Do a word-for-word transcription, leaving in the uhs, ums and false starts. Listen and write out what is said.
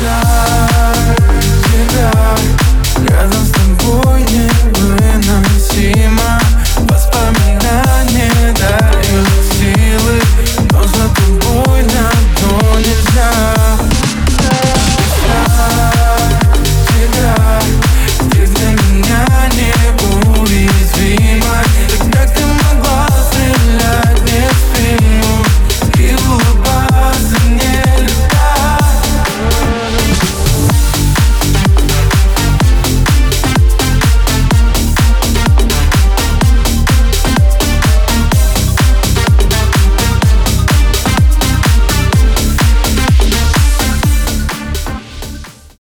как тебя рядом с тобой невыносимо. Воспоминания дают силы, но за тобой надо